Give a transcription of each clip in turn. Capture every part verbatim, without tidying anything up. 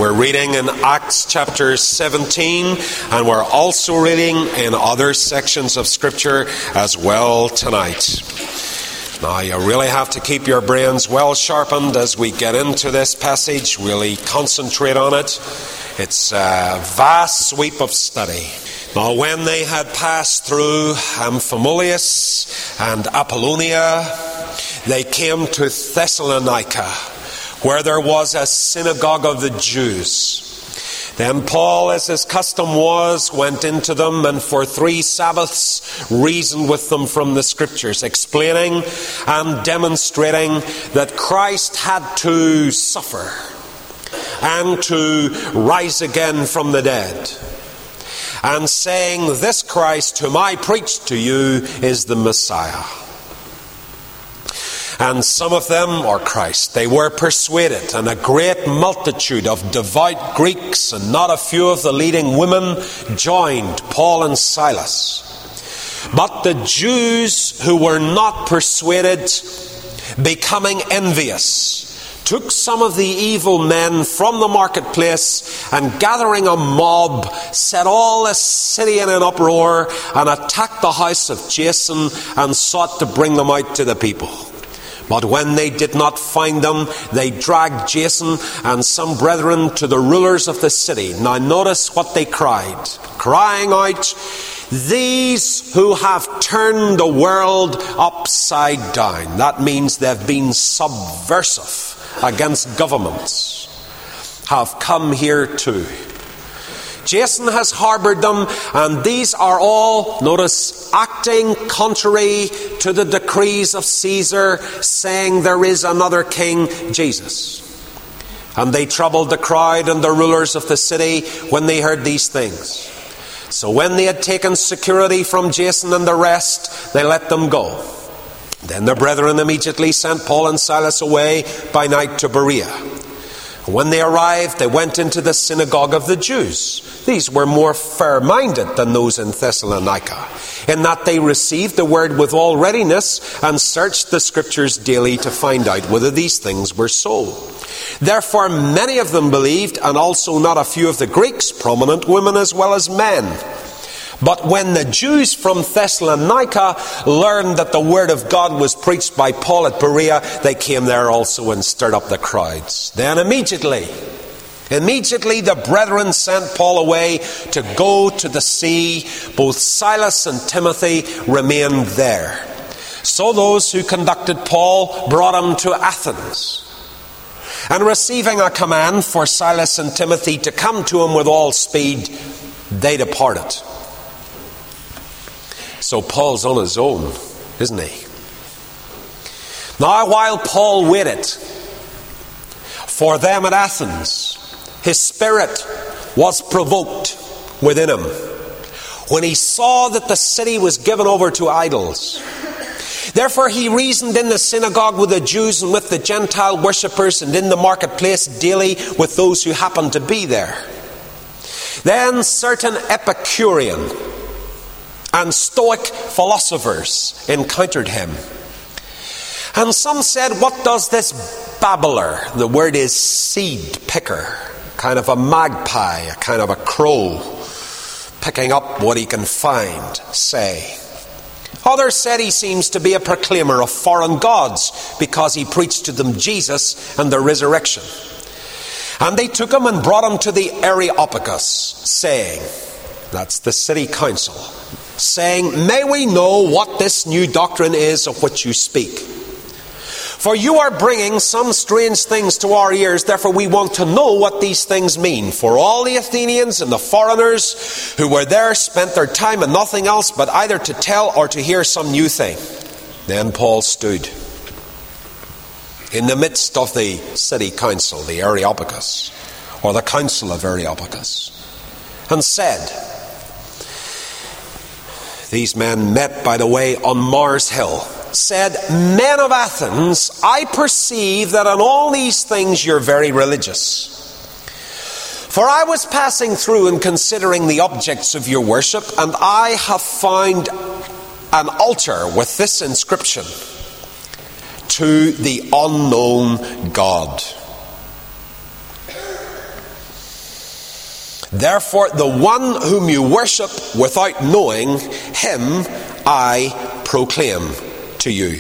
We're reading in Acts chapter seventeen, and we're also reading in other sections of Scripture as well tonight. Now, you really have to keep your brains well sharpened as we get into this passage, really concentrate on it. It's a vast sweep of study. Now, when they had passed through Amphipolis and Apollonia, they came to Thessalonica, where there was a synagogue of the Jews. Then Paul, as his custom was, went into them and for three Sabbaths reasoned with them from the Scriptures, explaining and demonstrating that Christ had to suffer and to rise again from the dead, and saying, "This Christ whom I preach to you is the Messiah." And some of them, or Christ, they were persuaded, and a great multitude of devout Greeks and not a few of the leading women joined Paul and Silas. But the Jews who were not persuaded, becoming envious, took some of the evil men from the marketplace, and gathering a mob, set all the city in an uproar, and attacked the house of Jason, and sought to bring them out to the people. But when they did not find them, they dragged Jason and some brethren to the rulers of the city. Now notice what they cried, crying out, "These who have turned the world upside down." That means they've been subversive against governments, have come here too. Jason has harbored them, and these are all, notice, acting contrary to the decrees of Caesar, saying there is another king, Jesus. And they troubled the crowd and the rulers of the city when they heard these things. So when they had taken security from Jason and the rest, they let them go. Then the brethren immediately sent Paul and Silas away by night to Berea. When they arrived, they went into the synagogue of the Jews. These were more fair-minded than those in Thessalonica, in that they received the word with all readiness and searched the Scriptures daily to find out whether these things were so. Therefore many of them believed, and also not a few of the Greeks, prominent women as well as men. But when the Jews from Thessalonica learned that the word of God was preached by Paul at Berea, they came there also and stirred up the crowds. Then immediately, immediately the brethren sent Paul away to go to the sea. Both Silas and Timothy remained there. So those who conducted Paul brought him to Athens. And receiving a command for Silas and Timothy to come to him with all speed, they departed. So Paul's on his own, isn't he? Now, while Paul waited for them at Athens, his spirit was provoked within him when he saw that the city was given over to idols. Therefore he reasoned in the synagogue with the Jews and with the Gentile worshippers, and in the marketplace daily with those who happened to be there. Then certain Epicurean and Stoic philosophers encountered him. And some said, "What does this babbler," the word is seed picker, kind of a magpie, a kind of a crow, picking up what he can find, say? Others said he seems to be a proclaimer of foreign gods, because he preached to them Jesus and the resurrection. And they took him and brought him to the Areopagus, saying, that's the city council, saying, "May we know what this new doctrine is of which you speak? For you are bringing some strange things to our ears, therefore we want to know what these things mean. For all the Athenians and the foreigners who were there spent their time in nothing else but either to tell or to hear some new thing." Then Paul stood in the midst of the city council, the Areopagus, or the council of Areopagus, and said, these men met, by the way, on Mars Hill, said, "Men of Athens, I perceive that in all these things you're very religious. For I was passing through and considering the objects of your worship, and I have found an altar with this inscription: to the unknown God." Therefore, the one whom you worship without knowing, him I proclaim to you.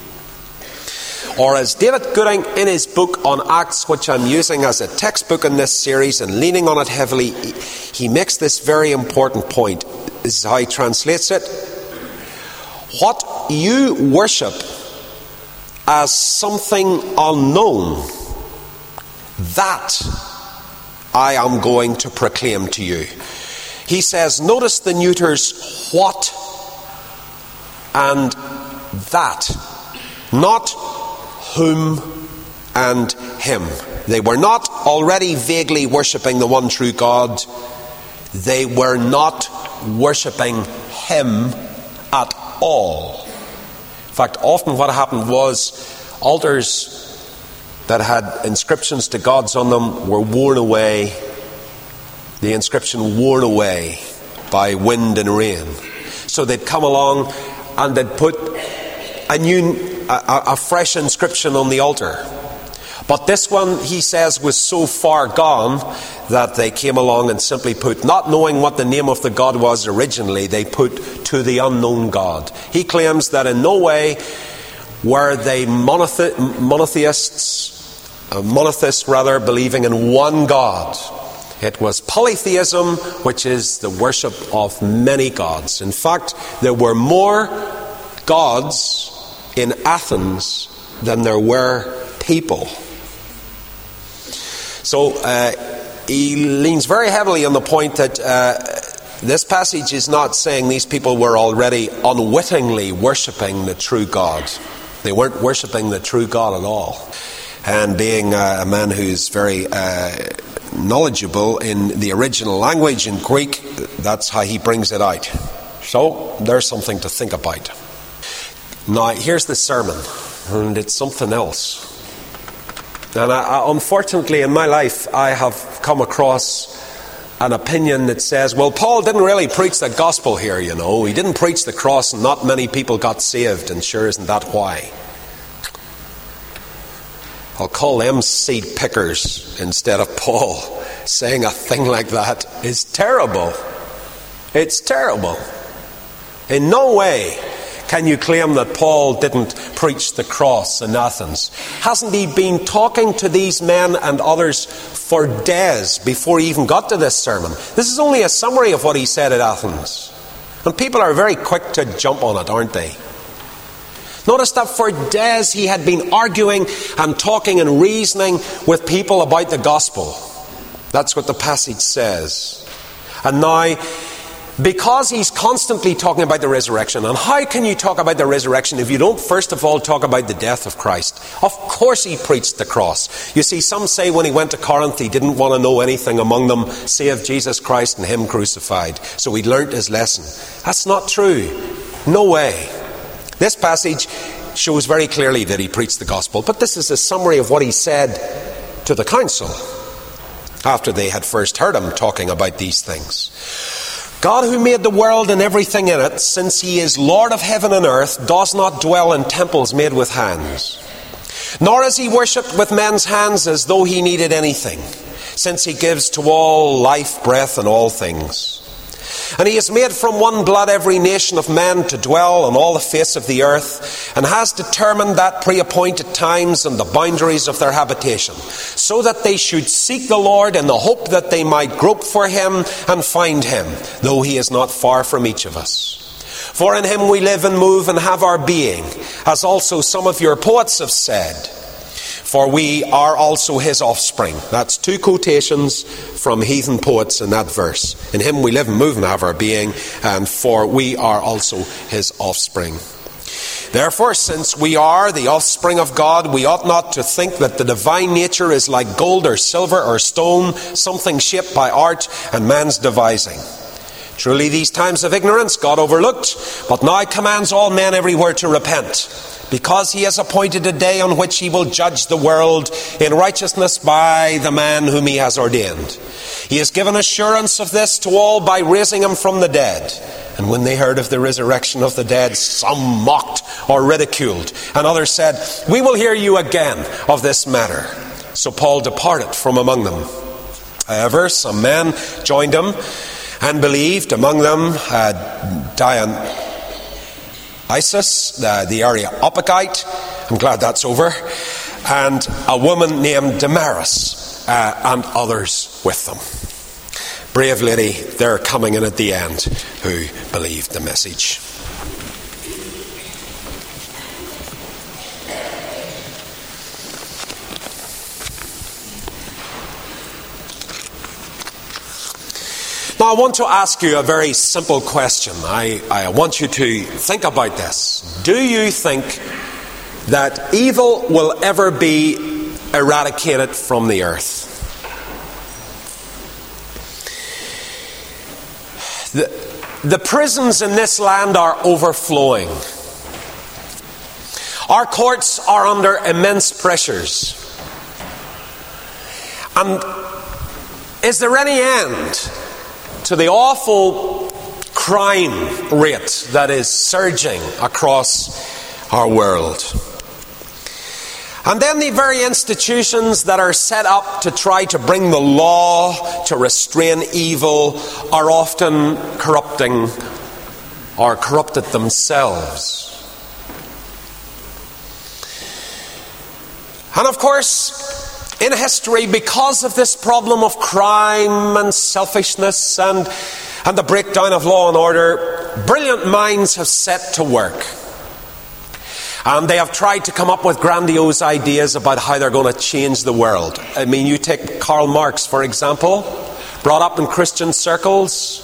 Or as David Gooding in his book on Acts, which I'm using as a textbook in this series and leaning on it heavily, he makes this very important point. This is how he translates it. What you worship as something unknown, that I am going to proclaim to you. He says, notice the neuters what and that, not whom and him. They were not already vaguely worshipping the one true God. They were not worshipping him at all. In fact, often what happened was altars that had inscriptions to gods on them were worn away, the inscription worn away by wind and rain. So they'd come along and they'd put a new A, a fresh inscription on the altar. But this one, he says, was so far gone that they came along and simply put, not knowing what the name of the god was originally, they put to the unknown God. He claims that in no way were they monothe- monotheists, uh, monotheists rather, believing in one God. It was polytheism, which is the worship of many gods. In fact, there were more gods in Athens than there were people. So uh, he leans very heavily on the point that uh, this passage is not saying these people were already unwittingly worshipping the true God. They weren't worshipping the true God at all. And being uh, a man who's very uh, knowledgeable in the original language, in Greek, that's how he brings it out. So there's something to think about. Now, here's the sermon, and it's something else. And I, I, unfortunately, in my life, I have come across an opinion that says, well, Paul didn't really preach the gospel here, you know. He didn't preach the cross, and not many people got saved, and sure isn't that why? I'll call them seed pickers instead of Paul. Saying a thing like that is terrible. It's terrible. In no way can you claim that Paul didn't preach the cross in Athens? Hasn't he been talking to these men and others for days before he even got to this sermon? This is only a summary of what he said at Athens. And people are very quick to jump on it, aren't they? Notice that for days he had been arguing and talking and reasoning with people about the gospel. That's what the passage says. And now, because he's constantly talking about the resurrection, and how can you talk about the resurrection if you don't first of all talk about the death of Christ? Of course he preached the cross. You see, some say when he went to Corinth he didn't want to know anything among them save Jesus Christ and him crucified. So he learnt his lesson. That's not true. No way. This passage shows very clearly that he preached the gospel, but this is a summary of what he said to the council after they had first heard him talking about these things. God, who made the world and everything in it, since he is Lord of heaven and earth, does not dwell in temples made with hands. Nor is he worshipped with men's hands as though he needed anything, since he gives to all life, breath, and all things. And he has made from one blood every nation of men to dwell on all the face of the earth, and has determined that pre-appointed times and the boundaries of their habitation, so that they should seek the Lord in the hope that they might grope for him and find him, though he is not far from each of us. For in him we live and move and have our being, as also some of your poets have said. For we are also his offspring. That's two quotations from heathen poets in that verse. In him we live and move and have our being, and for we are also his offspring. Therefore, since we are the offspring of God, we ought not to think that the divine nature is like gold or silver or stone, something shaped by art and man's devising. Truly these times of ignorance God overlooked, but now commands all men everywhere to repent, because he has appointed a day on which he will judge the world in righteousness by the man whom he has ordained. He has given assurance of this to all by raising him from the dead. And when they heard of the resurrection of the dead, some mocked or ridiculed, and others said, we will hear you again of this matter. So Paul departed from among them. However, some men joined him and believed, among them uh, Dionysius, uh, the Areopagite. I'm glad that's over. And a woman named Damaris, uh, and others with them. Brave lady, they're coming in at the end, who believed the message. Now, I want to ask you a very simple question. I, I want you to think about this. Do you think that evil will ever be eradicated from the earth? The, the prisons in this land are overflowing. Our courts are under immense pressures. And is there any end to the awful crime rate that is surging across our world? And then the very institutions that are set up to try to bring the law to restrain evil are often corrupting or corrupted themselves. And of course, in history, because of this problem of crime and selfishness and, and the breakdown of law and order, brilliant minds have set to work. And they have tried to come up with grandiose ideas about how they're going to change the world. I mean, you take Karl Marx, for example, brought up in Christian circles,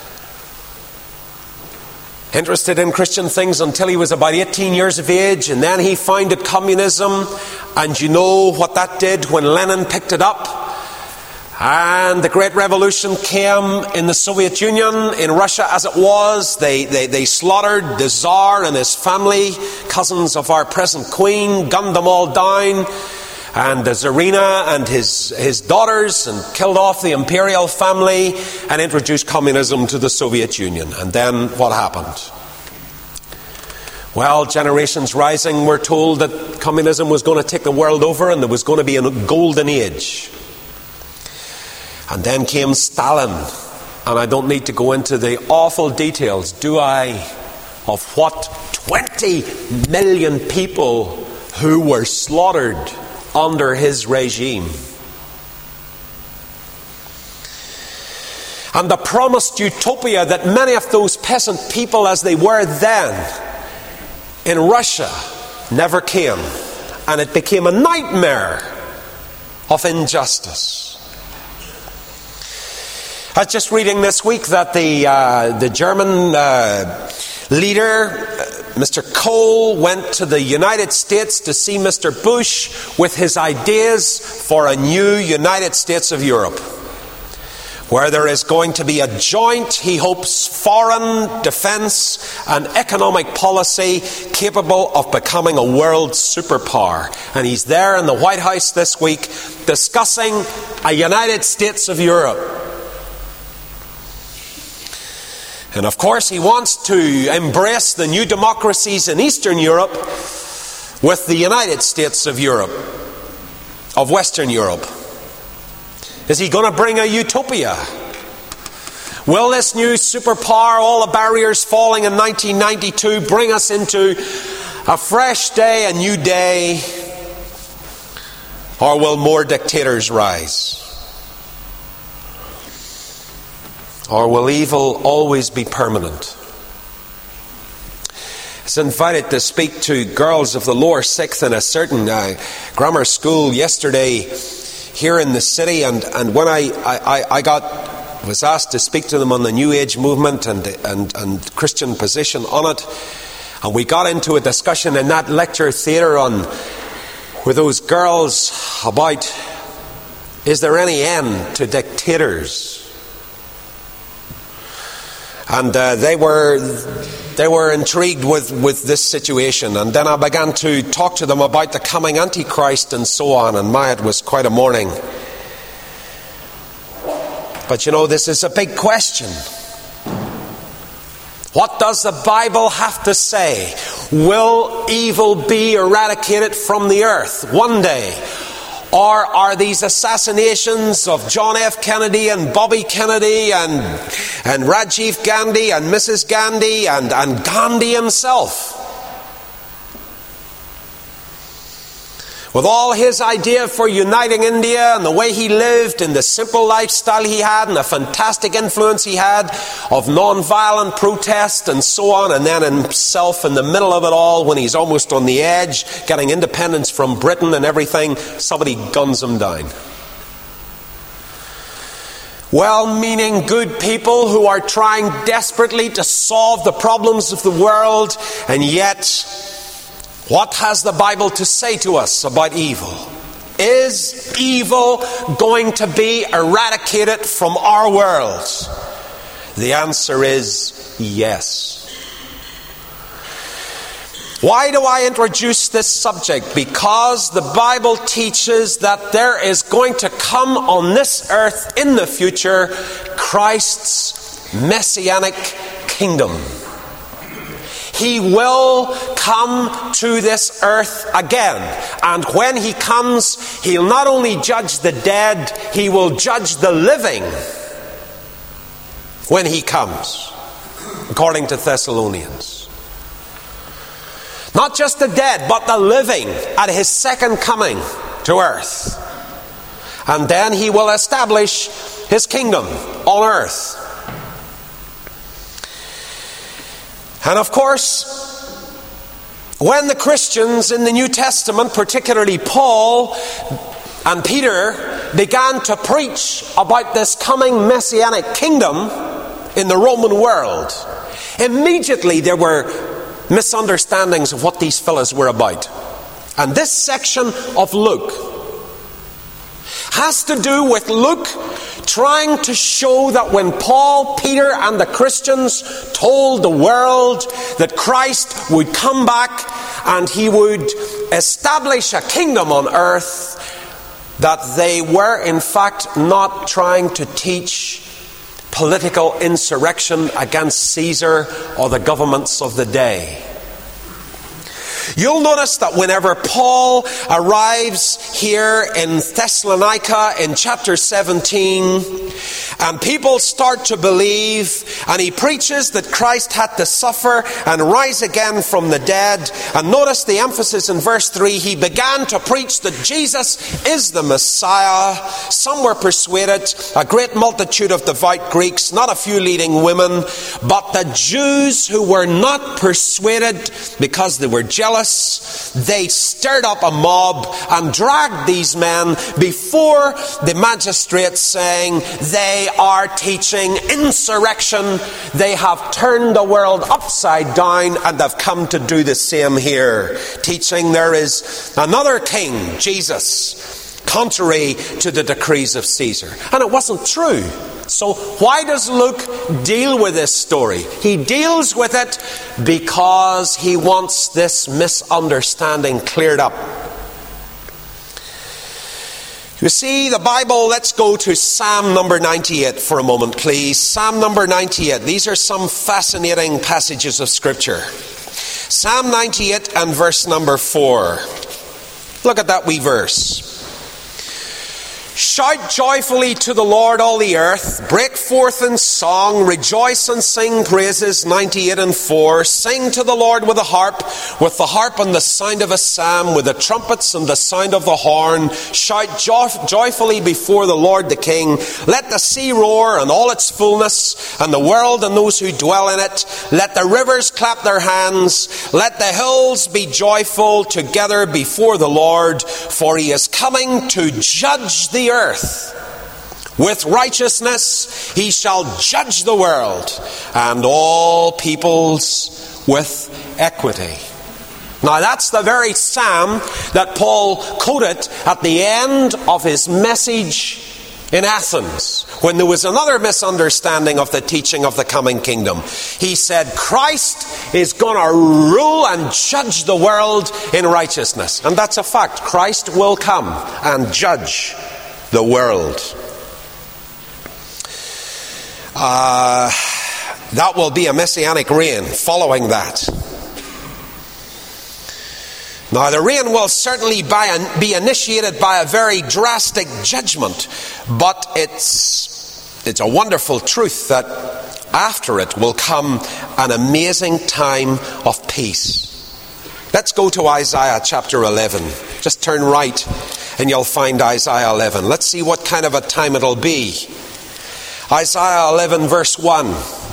interested in Christian things until he was about eighteen years of age, and then he founded communism, and you know what that did when Lenin picked it up. And the Great Revolution came in the Soviet Union, in Russia as it was. They, they, they slaughtered the Tsar and his family, cousins of our present Queen, gunned them all down, and the Tsarina and his, his daughters, and killed off the imperial family and introduced communism to the Soviet Union. And then what happened? Well, generations rising were told that communism was going to take the world over and there was going to be a golden age. And then came Stalin, and I don't need to go into the awful details, do I, of what twenty million people who were slaughtered under his regime. And the promised utopia that many of those peasant people, as they were then in Russia, never came. And it became a nightmare of injustice. I was just reading this week that the uh, the German uh, leader, uh, Mister Kohl, went to the United States to see Mister Bush with his ideas for a new United States of Europe, where there is going to be a joint, he hopes, foreign, defence and economic policy capable of becoming a world superpower. And he's there in the White House this week discussing a United States of Europe. And of course, he wants to embrace the new democracies in Eastern Europe with the United States of Europe, of Western Europe. Is he going to bring a utopia? Will this new superpower, all the barriers falling in nineteen ninety-two, bring us into a fresh day, a new day? Or will more dictators rise? Or will evil always be permanent? I was invited to speak to girls of the lower sixth in a certain uh, grammar school yesterday here in the city, and, and when I, I, I got was asked to speak to them on the New Age movement and, and, and Christian position on it, and we got into a discussion in that lecture theatre on with those girls about, is there any end to dictators? And uh, they were they were intrigued with, with this situation. And then I began to talk to them about the coming Antichrist and so on. And my, it was quite a morning. But you know, this is a big question. What does the Bible have to say? Will evil be eradicated from the earth one day? Or are these assassinations of John F. Kennedy and Bobby Kennedy and, and Rajiv Gandhi and Missus Gandhi and, and Gandhi himself? With all his idea for uniting India and the way he lived and the simple lifestyle he had and the fantastic influence he had of non-violent protest and so on, and then himself in the middle of it all when he's almost on the edge, getting independence from Britain and everything, somebody guns him down. Well-meaning good people who are trying desperately to solve the problems of the world, and yet what has the Bible to say to us about evil? Is evil going to be eradicated from our world? The answer is yes. Why do I introduce this subject? Because the Bible teaches that there is going to come on this earth in the future Christ's messianic kingdom. He will come to this earth again. And when he comes, he'll not only judge the dead, he will judge the living when he comes, according to Thessalonians. Not just the dead, but the living at his second coming to earth. And then he will establish his kingdom on earth. And of course, when the Christians in the New Testament, particularly Paul and Peter, began to preach about this coming messianic kingdom in the Roman world, immediately there were misunderstandings of what these fellows were about. And this section of Luke has to do with Luke trying to show that when Paul, Peter, and the Christians told the world that Christ would come back and he would establish a kingdom on earth, that they were in fact not trying to teach political insurrection against Caesar or the governments of the day. You'll notice that whenever Paul arrives here in Thessalonica in chapter seventeen, and people start to believe, and he preaches that Christ had to suffer and rise again from the dead, and notice the emphasis in verse three, he began to preach that Jesus is the Messiah. Some were persuaded, a great multitude of devout Greeks, not a few leading women, but the Jews who were not persuaded because they were jealous, they stirred up a mob and dragged these men before the magistrates, saying they are teaching insurrection. They have turned the world upside down and have come to do the same here, teaching there is another king, Jesus, contrary to the decrees of Caesar. And it wasn't true. So why does Luke deal with this story? He deals with it because he wants this misunderstanding cleared up. You see, the Bible, let's go to Psalm number ninety-eight for a moment, please. Psalm number ninety-eight. These are some fascinating passages of Scripture. Psalm ninety-eight and verse number four. Look at that wee verse. Shout joyfully to the Lord, all the earth. Break forth in song. Rejoice and sing praises. ninety-eight and four. Sing to the Lord with a harp, with the harp and the sound of a psalm, with the trumpets and the sound of the horn. Shout joy- joyfully before the Lord the King. Let the sea roar and all its fullness, and the world and those who dwell in it. Let the rivers clap their hands. Let the hills be joyful together before the Lord, for he is coming to judge the earth. With righteousness he shall judge the world, and all peoples with equity. Now that's the very psalm that Paul quoted at the end of his message in Athens, when there was another misunderstanding of the teaching of the coming kingdom. He said Christ is going to rule and judge the world in righteousness. And that's a fact. Christ will come and judge the world. Uh, that will be a messianic reign following that. Now, the reign will certainly be initiated by a very drastic judgment, but it's, it's a wonderful truth that after it will come an amazing time of peace. Let's go to Isaiah chapter eleven. Just turn right and you'll find Isaiah eleven. Let's see what kind of a time it'll be. Isaiah eleven verse one.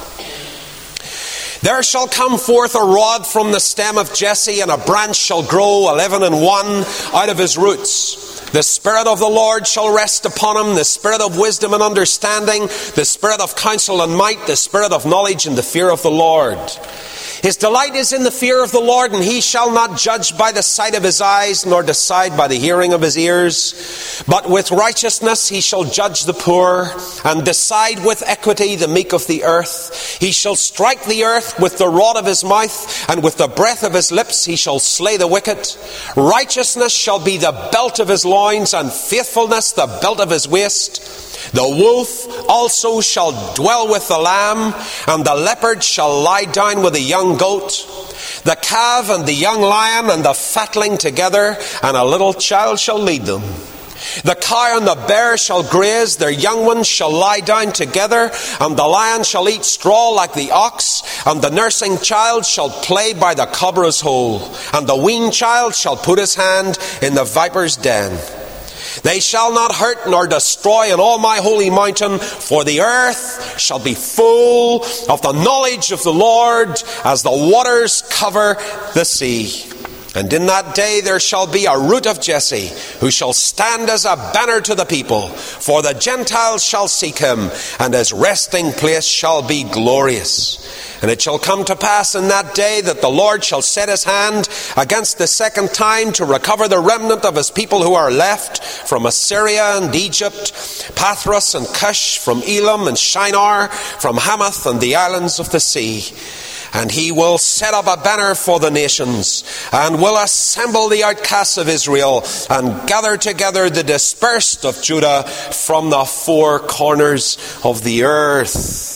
There shall come forth a rod from the stem of Jesse, and a branch shall grow, eleven and one, out of his roots. The Spirit of the Lord shall rest upon him, the Spirit of wisdom and understanding, the Spirit of counsel and might, the Spirit of knowledge and the fear of the Lord. His delight is in the fear of the Lord, and he shall not judge by the sight of his eyes, nor decide by the hearing of his ears. But with righteousness he shall judge the poor, and decide with equity the meek of the earth. He shall strike the earth with the rod of his mouth, and with the breath of his lips he shall slay the wicked. Righteousness shall be the belt of his loins, and faithfulness the belt of his waist. The wolf also shall dwell with the lamb, and the leopard shall lie down with the young goat. The calf and the young lion and the fatling together, and a little child shall lead them. The cow and the bear shall graze, their young ones shall lie down together, and the lion shall eat straw like the ox, and the nursing child shall play by the cobra's hole, and the weaned child shall put his hand in the viper's den. They shall not hurt nor destroy in all my holy mountain, for the earth shall be full of the knowledge of the Lord as the waters cover the sea. And in that day there shall be a root of Jesse, who shall stand as a banner to the people. For the Gentiles shall seek him, and his resting place shall be glorious. And it shall come to pass in that day that the Lord shall set his hand against the second time to recover the remnant of his people who are left from Assyria and Egypt, Pathros and Cush, from Elam and Shinar, from Hamath and the islands of the sea. And he will set up a banner for the nations, and will assemble the outcasts of Israel, and gather together the dispersed of Judah from the four corners of the earth.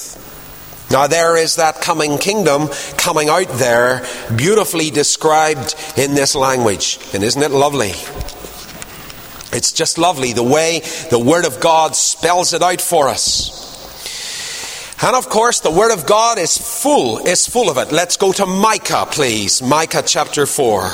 Now there is that coming kingdom coming out there, beautifully described in this language. And isn't it lovely? It's just lovely the way the Word of God spells it out for us. And of course the Word of God is full, is full of it. Let's go to Micah, please. Micah chapter four.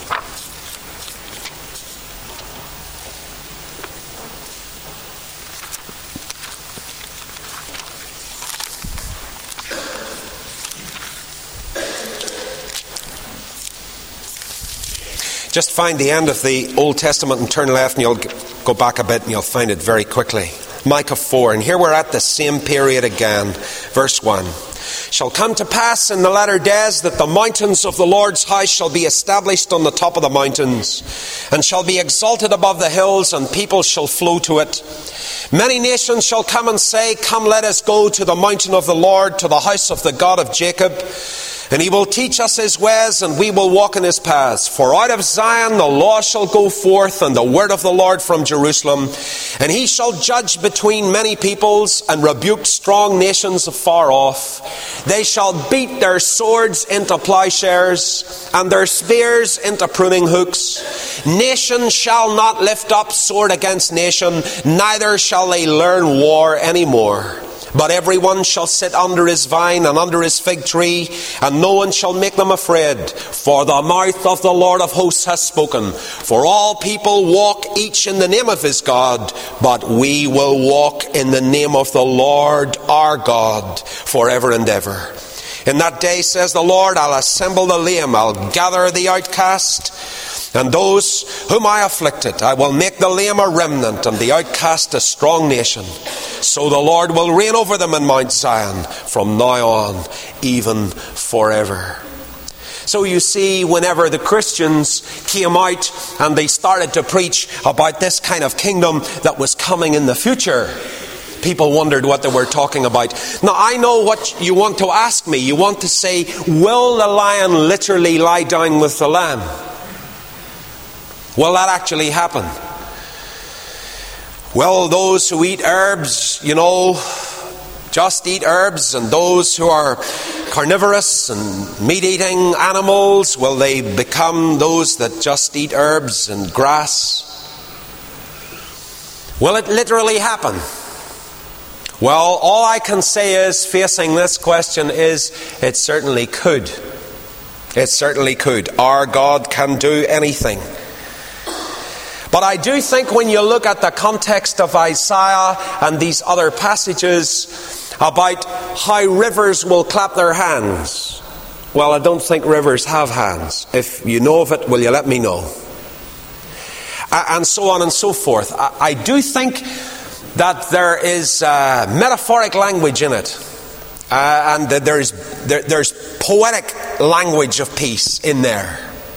Just find the end of the Old Testament and turn left, and you'll go back a bit and you'll find it very quickly. Micah four, and here we're at the same period again. Verse one. Shall come to pass in the latter days that the mountains of the Lord's house shall be established on the top of the mountains, and shall be exalted above the hills, and people shall flow to it. Many nations shall come and say, Come, let us go to the mountain of the Lord, to the house of the God of Jacob. And he will teach us his ways, and we will walk in his paths. For out of Zion the law shall go forth, and the word of the Lord from Jerusalem. And he shall judge between many peoples, and rebuke strong nations afar off. They shall beat their swords into plowshares, and their spears into pruning hooks. Nation shall not lift up sword against nation, neither shall they learn war any more. But everyone shall sit under his vine and under his fig tree, and no one shall make them afraid. For the mouth of the Lord of hosts has spoken. For all people walk each in the name of his God, but we will walk in the name of the Lord our God forever and ever. In that day, says the Lord, I'll assemble the lame, I'll gather the outcast, and those whom I afflicted. I will make the lame a remnant, and the outcast a strong nation. So the Lord will reign over them in Mount Zion from now on, even forever. So you see, whenever the Christians came out and they started to preach about this kind of kingdom that was coming in the future, people wondered what they were talking about. Now, I know what you want to ask me. You want to say, will the lion literally lie down with the lamb? Will that actually happen? Well, those who eat herbs, you know, just eat herbs, and those who are carnivorous and meat-eating animals? Will they become those that just eat herbs and grass? Will it literally happen? Well, all I can say is, facing this question, is it certainly could. It certainly could. Our God can do anything. But I do think when you look at the context of Isaiah and these other passages about how rivers will clap their hands, well, I don't think rivers have hands. If you know of it, will you let me know? And so on and so forth. I do think that there is uh, metaphoric language in it, uh, and that there's there, there's poetic language of peace in there.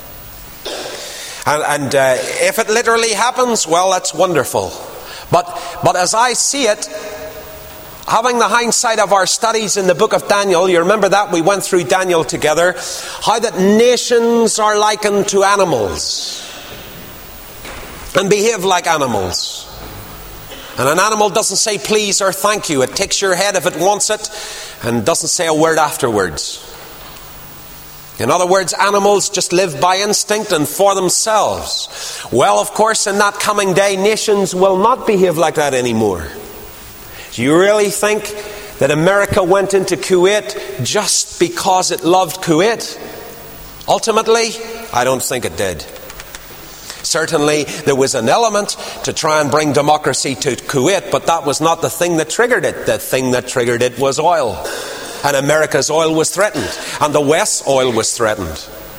And, and uh, if it literally happens, well, that's wonderful. But but as I see it, having the hindsight of our studies in the book of Daniel, you remember that we went through Daniel together, how that nations are likened to animals and behave like animals. And an animal doesn't say please or thank you. It takes your head if it wants it and doesn't say a word afterwards. In other words, animals just live by instinct and for themselves. Well, of course, in that coming day, nations will not behave like that anymore. Do you really think that America went into Kuwait just because it loved Kuwait? Ultimately, I don't think it did. Certainly, there was an element to try and bring democracy to Kuwait, but that was not the thing that triggered it. The thing that triggered it was oil. And America's oil was threatened. And the West's oil was threatened.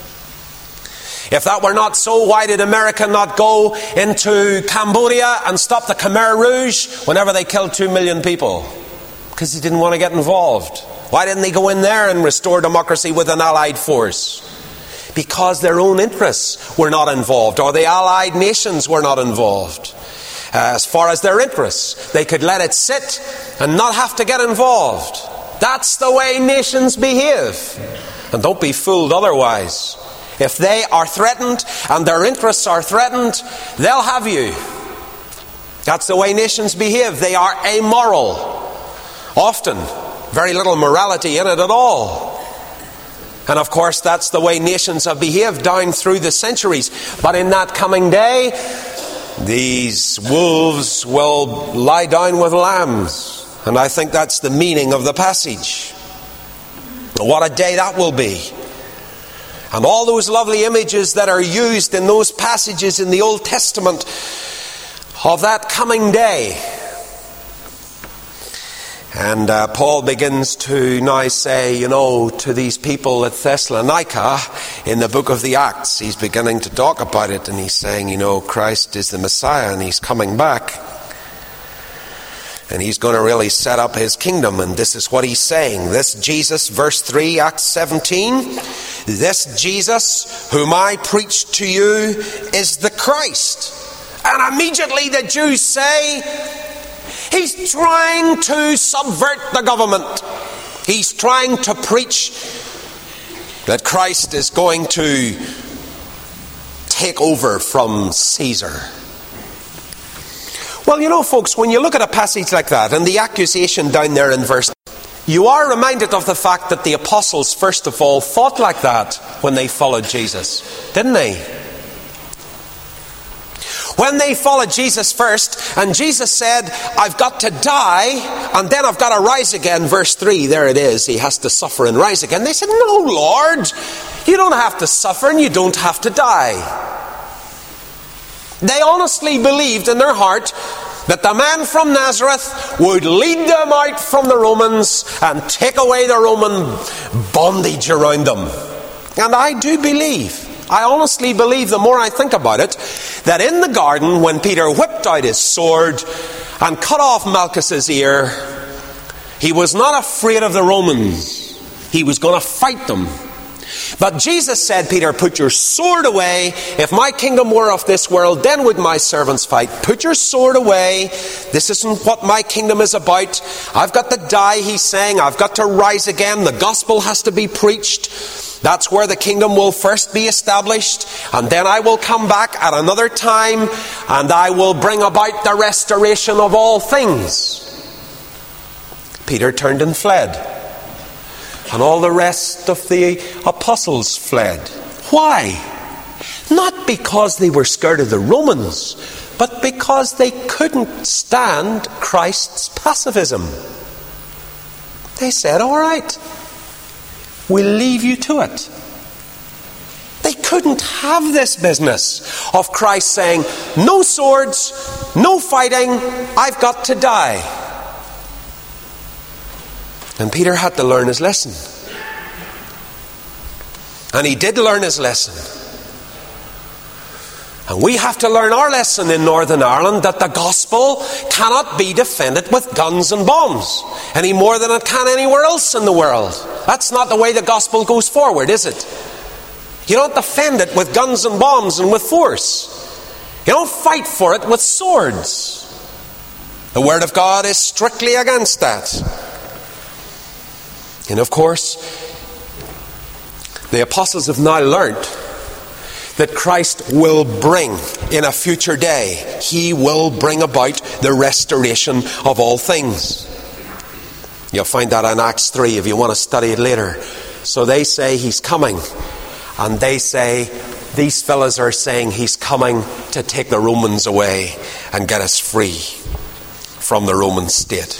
If that were not so, why did America not go into Cambodia and stop the Khmer Rouge whenever they killed two million people? Because he didn't want to get involved. Why didn't they go in there and restore democracy with an allied force? Because their own interests were not involved, or the allied nations were not involved. Uh, as far as their interests, they could let it sit and not have to get involved. That's the way nations behave. And don't be fooled otherwise. If they are threatened and their interests are threatened, they'll have you. That's the way nations behave. They are amoral. Often, very little morality in it at all. And of course, that's the way nations have behaved down through the centuries. But in that coming day, these wolves will lie down with lambs. And I think that's the meaning of the passage. What a day that will be. And all those lovely images that are used in those passages in the Old Testament of that coming day. And uh, Paul begins to now say, you know, to these people at Thessalonica, in the book of the Acts, he's beginning to talk about it, and he's saying, you know, Christ is the Messiah, and he's coming back. And he's going to really set up his kingdom, and this is what he's saying. This Jesus, verse three, Acts seventeen, this Jesus whom I preach to you is the Christ. And immediately the Jews say, he's trying to subvert the government. He's trying to preach that Christ is going to take over from Caesar. Well, you know, folks, when you look at a passage like that and the accusation down there in verse, you are reminded of the fact that the apostles, first of all, thought like that when they followed Jesus, didn't they? When they followed Jesus first, and Jesus said, I've got to die, and then I've got to rise again. Verse three, there it is. He has to suffer and rise again. They said, no, Lord, you don't have to suffer and you don't have to die. They honestly believed in their heart that the man from Nazareth would lead them out from the Romans and take away the Roman bondage around them. And I do believe, I honestly believe, the more I think about it, that in the garden, when Peter whipped out his sword and cut off Malchus's ear, he was not afraid of the Romans. He was going to fight them. But Jesus said, Peter, put your sword away. If my kingdom were of this world, then would my servants fight. Put your sword away. This isn't what my kingdom is about. I've got to die, he's saying. I've got to rise again. The gospel has to be preached. That's where the kingdom will first be established. And then I will come back at another time, and I will bring about the restoration of all things. Peter turned and fled. And all the rest of the apostles fled. Why? Not because they were scared of the Romans, but because they couldn't stand Christ's pacifism. They said, all right, we'll leave you to it. They couldn't have this business of Christ saying, no swords, no fighting, I've got to die. And Peter had to learn his lesson. And he did learn his lesson. And we have to learn our lesson in Northern Ireland, that the gospel cannot be defended with guns and bombs any more than it can anywhere else in the world. That's not the way the gospel goes forward, is it? You don't defend it with guns and bombs and with force. You don't fight for it with swords. The Word of God is strictly against that. And of course, the apostles have now learnt that Christ will bring in a future day. He will bring about the restoration of all things. You'll find that in Acts three if you want to study it later. So they say he's coming. And they say, these fellas are saying he's coming to take the Romans away and get us free from the Roman state.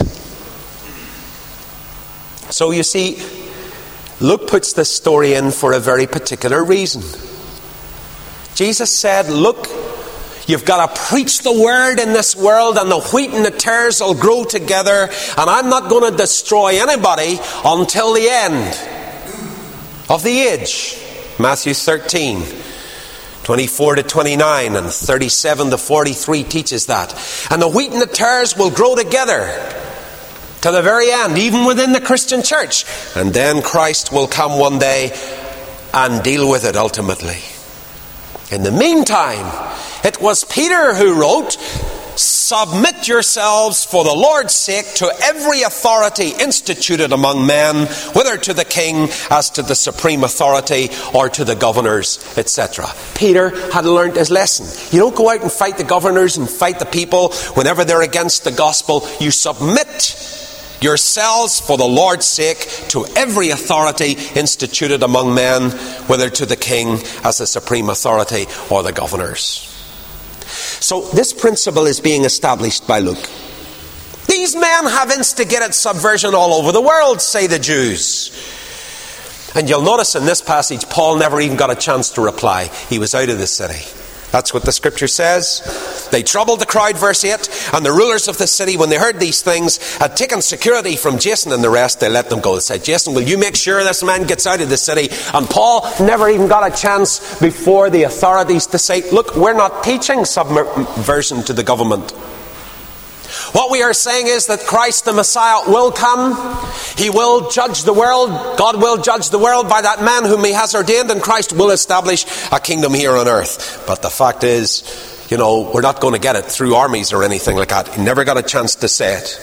So you see, Luke puts this story in for a very particular reason. Jesus said, look, you've got to preach the word in this world, and the wheat and the tares will grow together, and I'm not going to destroy anybody until the end of the age. Matthew thirteen, twenty-four to twenty-nine and thirty-seven to forty-three teaches that. And the wheat and the tares will grow together to the very end, even within the Christian church. And then Christ will come one day and deal with it ultimately. In the meantime, it was Peter who wrote, submit yourselves for the Lord's sake to every authority instituted among men, whether to the king as to the supreme authority or to the governors, et cetera. Peter had learnt his lesson. You don't go out and fight the governors and fight the people whenever they're against the gospel. You submit yourselves for the Lord's sake to every authority instituted among men, whether to the king as the supreme authority or the governors. So this principle is being established by Luke. These men have instigated subversion all over the world, say the Jews. And you'll notice in this passage, Paul never even got a chance to reply. He was out of the city. That's what the scripture says. They troubled the crowd, verse eight, and the rulers of the city, when they heard these things, had taken security from Jason and the rest. They let them go. They said, Jason, will you make sure this man gets out of the city? And Paul never even got a chance before the authorities to say, look, we're not teaching subversion to the government. What we are saying is that Christ the Messiah will come. He will judge the world. God will judge the world by that man whom he has ordained, and Christ will establish a kingdom here on earth. But the fact is, you know, we're not going to get it through armies or anything like that. He never got a chance to say it.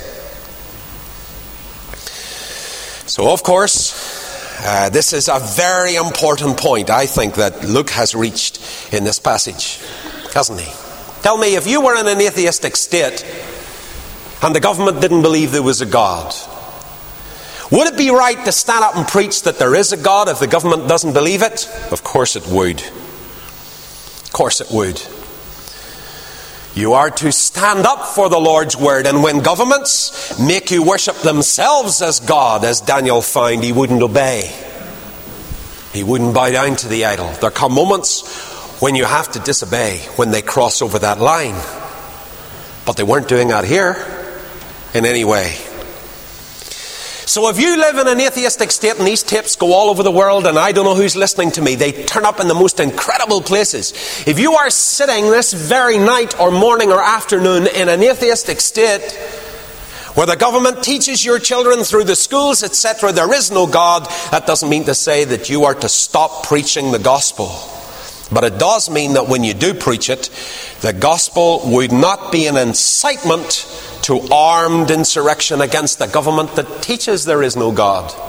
So, of course, uh, this is a very important point, I think, that Luke has reached in this passage, hasn't he? Tell me, if you were in an atheistic state and the government didn't believe there was a God, would it be right to stand up and preach that there is a God if the government doesn't believe it? Of course it would. Of course it would. You are to stand up for the Lord's word, and when governments make you worship themselves as God, as Daniel found, he wouldn't obey. He wouldn't bow down to the idol. There come moments when you have to disobey, when they cross over that line. But they weren't doing that here in any way. So if you live in an atheistic state and these tapes go all over the world, and I don't know who's listening to me, they turn up in the most incredible places. If you are sitting this very night or morning or afternoon in an atheistic state where the government teaches your children through the schools, et cetera, there is no God, that doesn't mean to say that you are to stop preaching the gospel. But it does mean that when you do preach it, the gospel would not be an incitement to armed insurrection against the government that teaches there is no God. A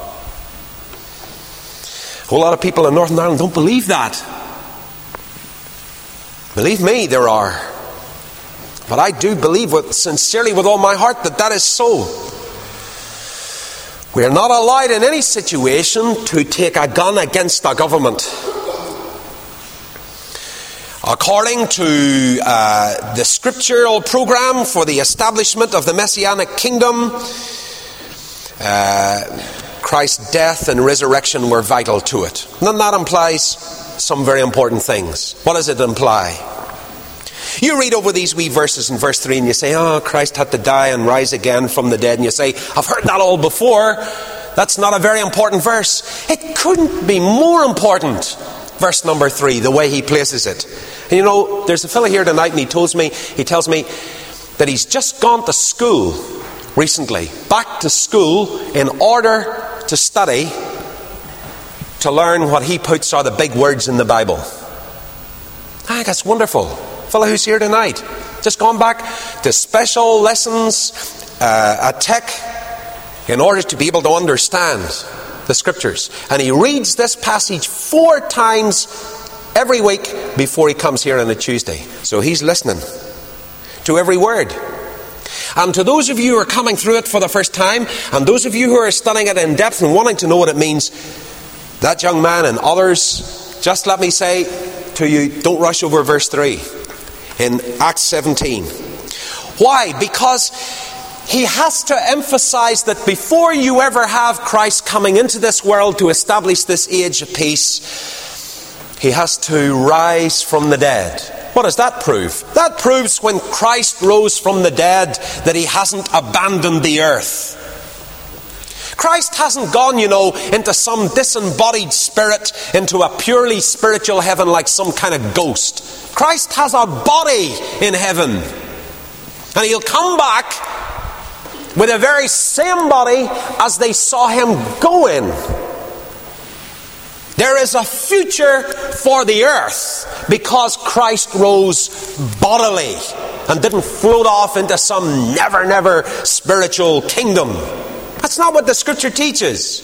whole lot of people in Northern Ireland don't believe that. Believe me, there are. But I do believe with, sincerely with all my heart that that is so. We are not allowed in any situation to take a gun against the government. According to uh, the scriptural program for the establishment of the Messianic kingdom, uh, Christ's death and resurrection were vital to it. And that implies some very important things. What does it imply? You read over these wee verses in verse three and you say, oh, Christ had to die and rise again from the dead. And you say, I've heard that all before. That's not a very important verse. It couldn't be more important. Verse number three, the way he places it. And you know, there's a fellow here tonight and he tells me, he tells me that he's just gone to school recently, back to school in order to study, to learn what he puts are the big words in the Bible. Ah, that's wonderful. Fellow who's here tonight, just gone back to special lessons uh, at Tech in order to be able to understand the scriptures. And he reads this passage four times every week before he comes here on a Tuesday. So he's listening to every word. And to those of you who are coming through it for the first time, and those of you who are studying it in depth and wanting to know what it means, that young man and others, just let me say to you, don't rush over verse three in Acts seventeen. Why? Because he has to emphasize that before you ever have Christ coming into this world to establish this age of peace, he has to rise from the dead. What does that prove? That proves when Christ rose from the dead that he hasn't abandoned the earth. Christ hasn't gone, you know, into some disembodied spirit, into a purely spiritual heaven like some kind of ghost. Christ has a body in heaven. And he'll come back with the very same body as they saw him go in. There is a future for the earth because Christ rose bodily and didn't float off into some never, never spiritual kingdom. That's not what the scripture teaches.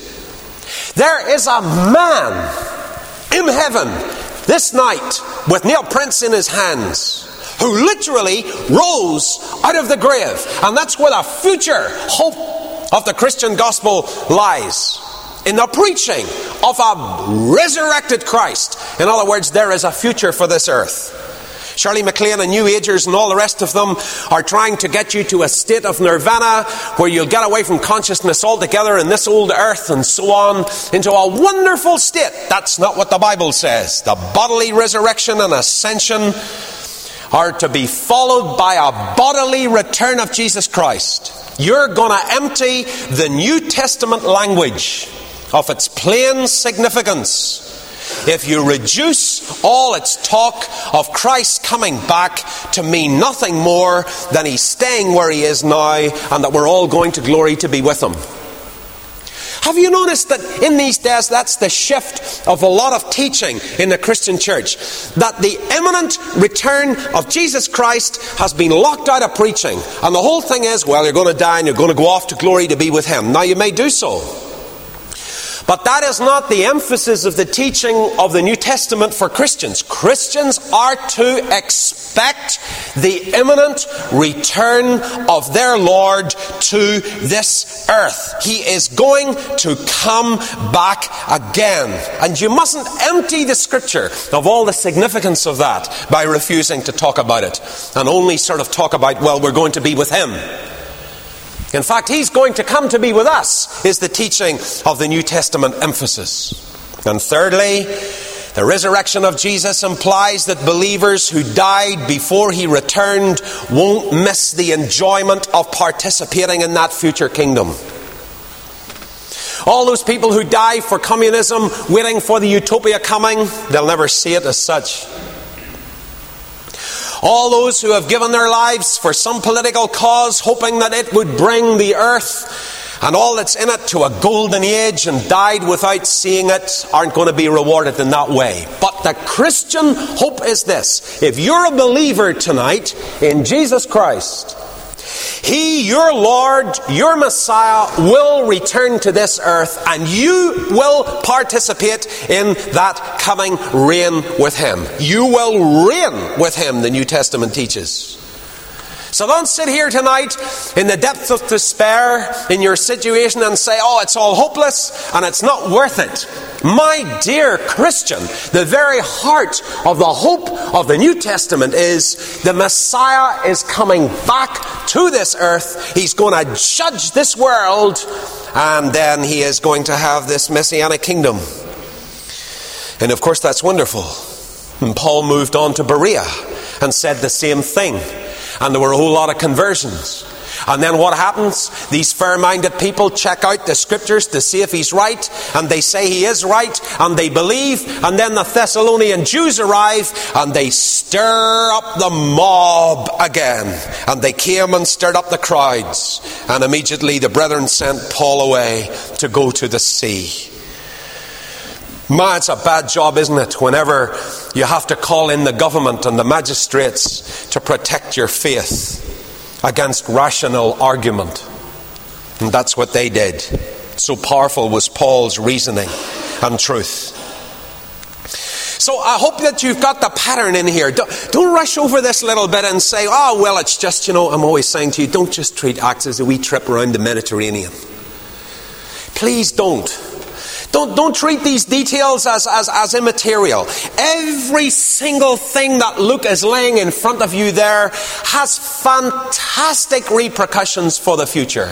There is a man in heaven this night with nail prints in his hands who literally rose out of the grave. And that's where the future hope of the Christian gospel lies. In the preaching of a resurrected Christ. In other words, there is a future for this earth. Shirley MacLaine and New Agers and all the rest of them are trying to get you to a state of nirvana where you'll get away from consciousness altogether in this old earth and so on into a wonderful state. That's not what the Bible says. The bodily resurrection and ascension are to be followed by a bodily return of Jesus Christ. You're going to empty the New Testament language of its plain significance if you reduce all its talk of Christ coming back to mean nothing more than he's staying where he is now and that we're all going to glory to be with him. Have you noticed that in these days that's the shift of a lot of teaching in the Christian church? That the imminent return of Jesus Christ has been locked out of preaching. And the whole thing is, well, you're going to die and you're going to go off to glory to be with him. Now you may do so. But that is not the emphasis of the teaching of the New Testament for Christians. Christians are to expect the imminent return of their Lord to this earth. He is going to come back again. And you mustn't empty the scripture of all the significance of that by refusing to talk about it and only sort of talk about, well, we're going to be with him. In fact, he's going to come to be with us, is the teaching of the New Testament emphasis. And thirdly, the resurrection of Jesus implies that believers who died before he returned won't miss the enjoyment of participating in that future kingdom. All those people who die for communism, waiting for the utopia coming, they'll never see it as such. All those who have given their lives for some political cause, hoping that it would bring the earth and all that's in it to a golden age and died without seeing it, aren't going to be rewarded in that way. But the Christian hope is this. If you're a believer tonight in Jesus Christ, he, your Lord, your Messiah, will return to this earth and you will participate in that coming reign with him. You will reign with him, the New Testament teaches. So don't sit here tonight in the depth of despair in your situation and say, oh, it's all hopeless and it's not worth it. My dear Christian, the very heart of the hope of the New Testament is the Messiah is coming back to this earth. He's going to judge this world, and then he is going to have this Messianic kingdom. And of course that's wonderful. And Paul moved on to Berea and said the same thing. And there were a whole lot of conversions. And then what happens? These fair-minded people check out the scriptures to see if he's right, and they say he is right, and they believe. And then the Thessalonian Jews arrive, and they stir up the mob again. And they came and stirred up the crowds. And immediately the brethren sent Paul away to go to the sea. Man, it's a bad job, isn't it, whenever you have to call in the government and the magistrates to protect your faith against rational argument. And that's what they did. So powerful was Paul's reasoning and truth. So I hope that you've got the pattern in here. Don't, don't rush over this little bit and say, oh, well, it's just, you know, I'm always saying to you, don't just treat Acts as a wee trip around the Mediterranean. Please don't. Don't, don't treat these details as, as, as immaterial. Every single thing that Luke is laying in front of you there has fantastic repercussions for the future.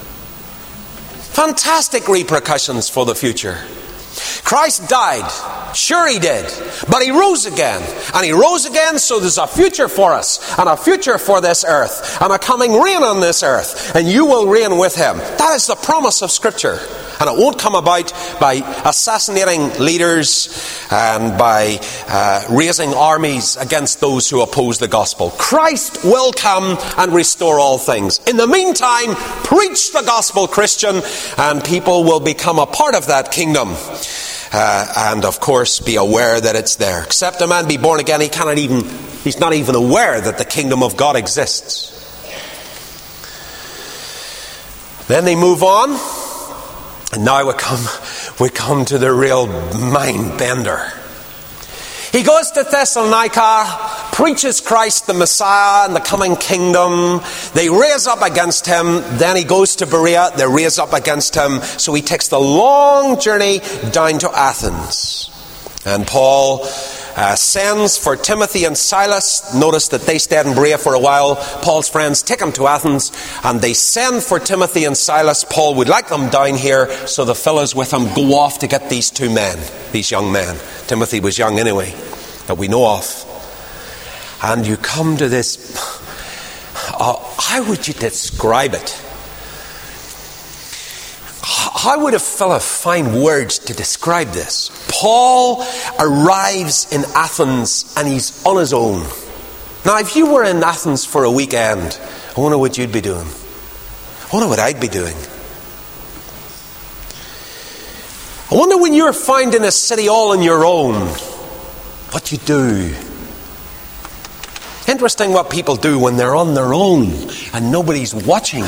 Fantastic repercussions for the future. Christ died. Sure he did. But he rose again. And he rose again, so there's a future for us. And a future for this earth. And a coming reign on this earth. And you will reign with him. That is the promise of Scripture. And it won't come about by assassinating leaders and by uh, raising armies against those who oppose the gospel. Christ will come and restore all things. In the meantime, preach the gospel, Christian, and people will become a part of that kingdom. Uh, and of course be aware that it's there. Except a man be born again, he cannot even, he's not even aware that the kingdom of God exists. Then they move on, and now we come, we come to the real mind bender. He goes to Thessalonica, preaches Christ the Messiah and the coming kingdom. They raise up against him. Then he goes to Berea. They raise up against him. So he takes the long journey down to Athens. And Paul uh, sends for Timothy and Silas. Notice that they stayed in Berea for a while. Paul's friends take him to Athens. And they send for Timothy and Silas. Paul would like them down here. So the fellows with him go off to get these two men, these young men. Timothy was young anyway, that we know of. And you come to this, uh, how would you describe it? How would a fellow find words to describe this? Paul arrives in Athens and he's on his own. Now, if you were in Athens for a weekend, I wonder what you'd be doing. I wonder what I'd be doing. I wonder when you're found in a city all on your own, what you do. Interesting what people do when they're on their own and nobody's watching.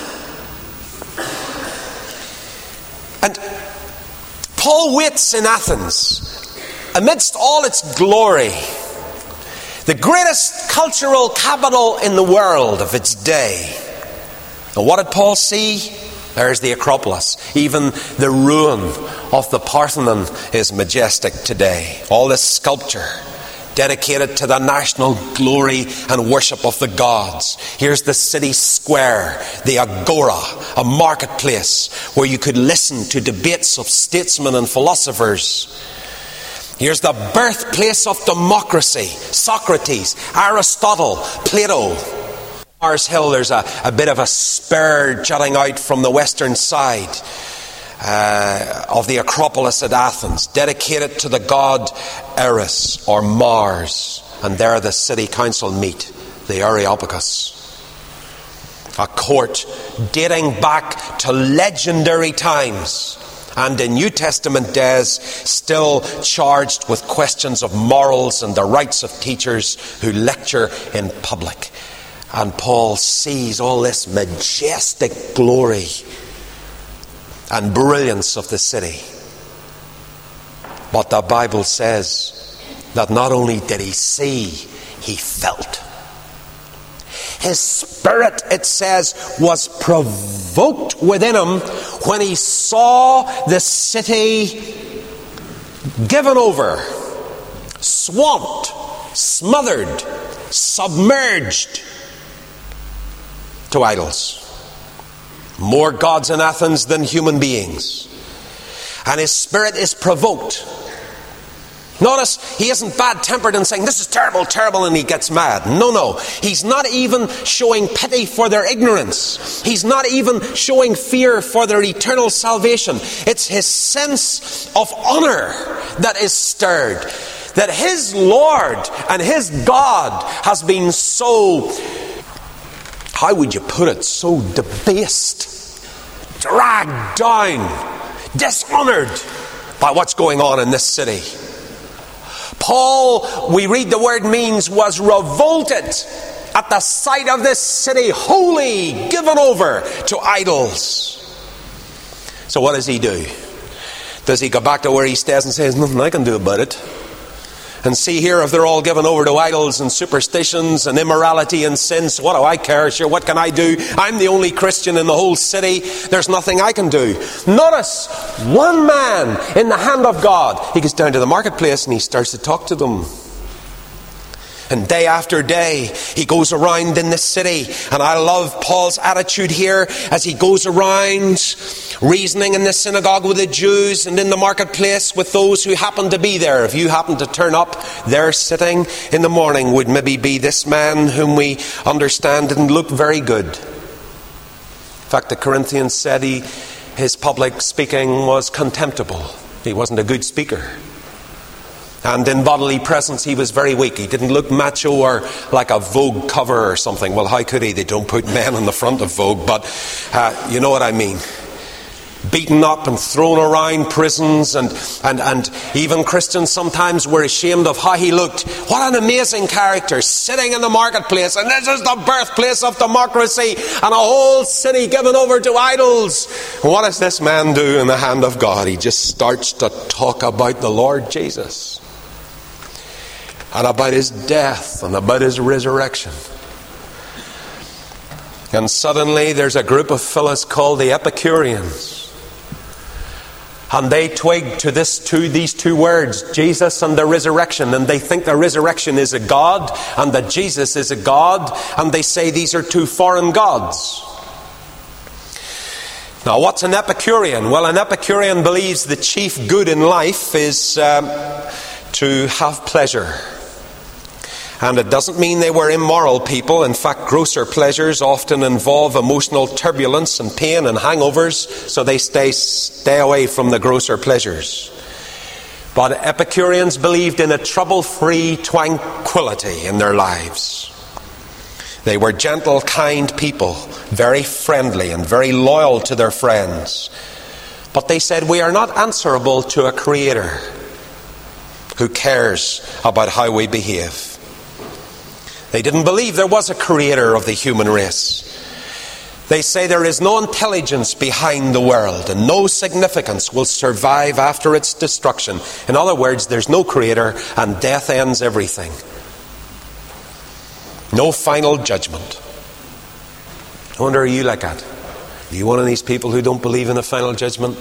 And Paul waits in Athens amidst all its glory, the greatest cultural capital in the world of its day. And what did Paul see? There's the Acropolis. Even the ruin of the Parthenon is majestic today. All this sculpture dedicated to the national glory and worship of the gods. Here's the city square, the Agora, a marketplace where you could listen to debates of statesmen and philosophers. Here's the birthplace of democracy, Socrates, Aristotle, Plato. Mars Hill, there's a, a bit of a spur jutting out from the western side uh, of the Acropolis at Athens, dedicated to the god Eris or Mars. And there the city council meet, the Areopagus. A court dating back to legendary times and in New Testament days still charged with questions of morals and the rights of teachers who lecture in public. And Paul sees all this majestic glory and brilliance of the city. But the Bible says that not only did he see, he felt. His spirit, it says, was provoked within him when he saw the city given over, swamped, smothered, submerged to idols. More gods in Athens than human beings. And his spirit is provoked. Notice, he isn't bad-tempered and saying, this is terrible, terrible, and he gets mad. No, no. He's not even showing pity for their ignorance. He's not even showing fear for their eternal salvation. It's his sense of honor that is stirred. That his Lord and his God has been so, how would you put it, so debased, dragged down, dishonored by what's going on in this city. Paul, we read the word means, was revolted at the sight of this city wholly given over to idols. So what does he do? Does he go back to where he stays and say, there's nothing I can do about it? And see here, if they're all given over to idols and superstitions and immorality and sins, what do I care? Sure, what can I do? I'm the only Christian in the whole city. There's nothing I can do. Notice, one man in the hand of God. He goes down to the marketplace and he starts to talk to them. And day after day, he goes around in the city. And I love Paul's attitude here as he goes around reasoning in the synagogue with the Jews and in the marketplace with those who happen to be there. If you happen to turn up there sitting in the morning, would maybe be this man whom we understand didn't look very good. In fact, the Corinthians said he, his public speaking was contemptible. He wasn't a good speaker. And in bodily presence he was very weak. He didn't look macho or like a Vogue cover or something. Well, how could he? They don't put men on the front of Vogue, but uh, you know what I mean. Beaten up and thrown around prisons, and, and, and even Christians sometimes were ashamed of how he looked. What an amazing character, sitting in the marketplace, and this is the birthplace of democracy, and a whole city given over to idols. What does this man do in the hand of God? He just starts to talk about the Lord Jesus, and about his death, and about his resurrection. And suddenly there's a group of fellows called the Epicureans. And they twig to this two, these two words, Jesus and the resurrection. And they think the resurrection is a God and that Jesus is a God. And they say these are two foreign gods. Now, what's an Epicurean? Well, an Epicurean believes the chief good in life is um, to have pleasure. And it doesn't mean they were immoral people. In fact, grosser pleasures often involve emotional turbulence and pain and hangovers, so they stay, stay away from the grosser pleasures. But Epicureans believed in a trouble-free tranquility in their lives. They were gentle, kind people, very friendly and very loyal to their friends. But they said, we are not answerable to a creator who cares about how we behave. They didn't believe there was a creator of the human race. They say there is no intelligence behind the world and no significance will survive after its destruction. In other words, there's no creator and death ends everything. No final judgment. I wonder, are you like that? Are you one of these people who don't believe in a final judgment?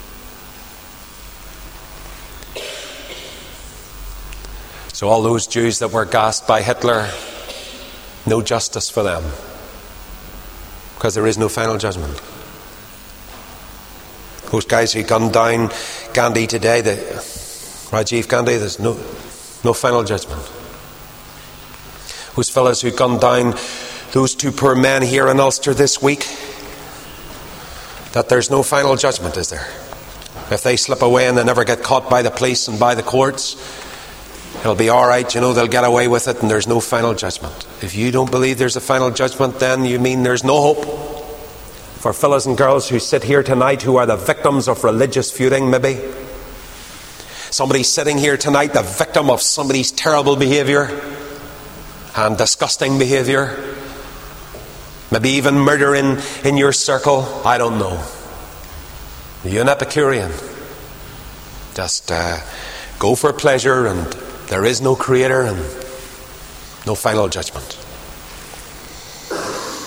So all those Jews that were gassed by Hitler, no justice for them, because there is no final judgment. Those guys who gunned down Gandhi today, the Rajiv Gandhi, there's no no final judgment. Those fellows who gunned down those two poor men here in Ulster this week, that there's no final judgment, is there? If they slip away and they never get caught by the police and by the courts, it'll be all right, you know, they'll get away with it and there's no final judgment. If you don't believe there's a final judgment, then you mean there's no hope for fellows and girls who sit here tonight who are the victims of religious feuding, maybe. Somebody sitting here tonight, the victim of somebody's terrible behaviour and disgusting behaviour. Maybe even murder in, in your circle. I don't know. Are you an Epicurean? Just uh, go for pleasure and there is no creator and no final judgment.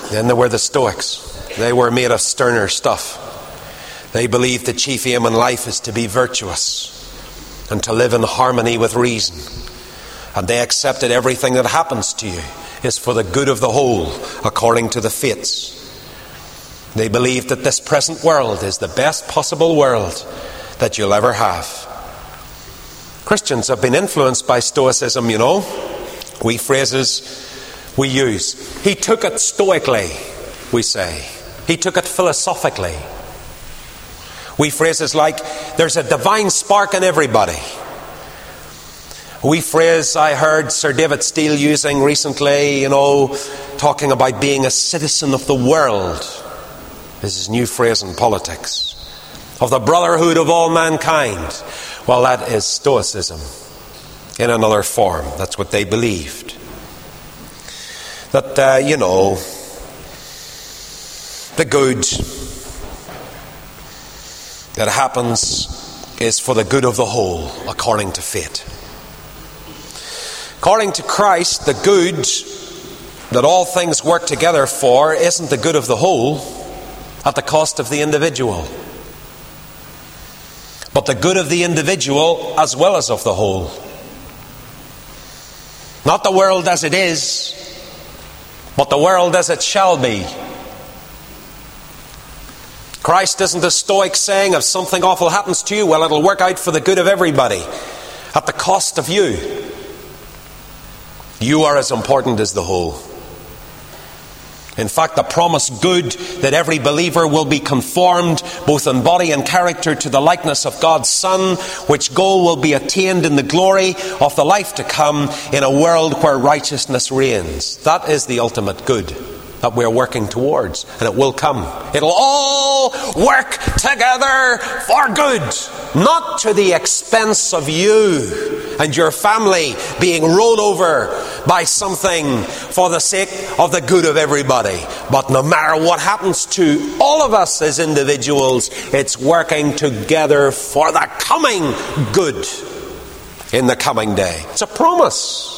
Then there were the Stoics. They were made of sterner stuff. They believed the chief aim in life is to be virtuous and to live in harmony with reason. And they accepted everything that happens to you is for the good of the whole, according to the fates. They believed that this present world is the best possible world that you'll ever have. Christians have been influenced by Stoicism, you know. We phrases we use. He took it stoically, we say. He took it philosophically. We phrases like, there's a divine spark in everybody. We phrase I heard Sir David Steele using recently, you know, talking about being a citizen of the world. This is a new phrase in politics. Of the brotherhood of all mankind. Well, that is Stoicism in another form. That's what they believed. That, uh, you know, the good that happens is for the good of the whole, according to fate. According to Christ, the good that all things work together for isn't the good of the whole at the cost of the individual, but the good of the individual as well as of the whole. Not the world as it is, but the world as it shall be. Christ isn't a Stoic saying if something awful happens to you, well, it'll work out for the good of everybody at the cost of you. You are as important as the whole. In fact, the promised good that every believer will be conformed both in body and character to the likeness of God's Son, which goal will be attained in the glory of the life to come in a world where righteousness reigns. That is the ultimate good that we're working towards, and it will come. It'll all work together for good, not to the expense of you and your family being rolled over by something for the sake of the good of everybody. But no matter what happens to all of us as individuals, it's working together for the coming good in the coming day. It's a promise.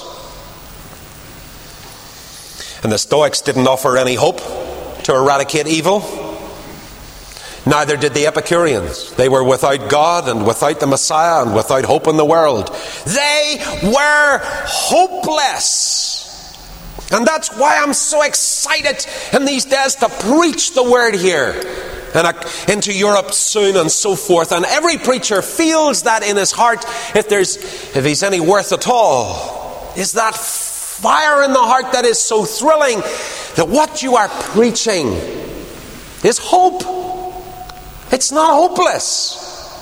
And the Stoics didn't offer any hope to eradicate evil. Neither did the Epicureans. They were without God and without the Messiah and without hope in the world. They were hopeless. And that's why I'm so excited in these days to preach the word here and into Europe soon and so forth. And every preacher feels that in his heart, if there's, if he's any worth at all, is that fire in the heart that is so thrilling that what you are preaching is hope. It's not hopeless.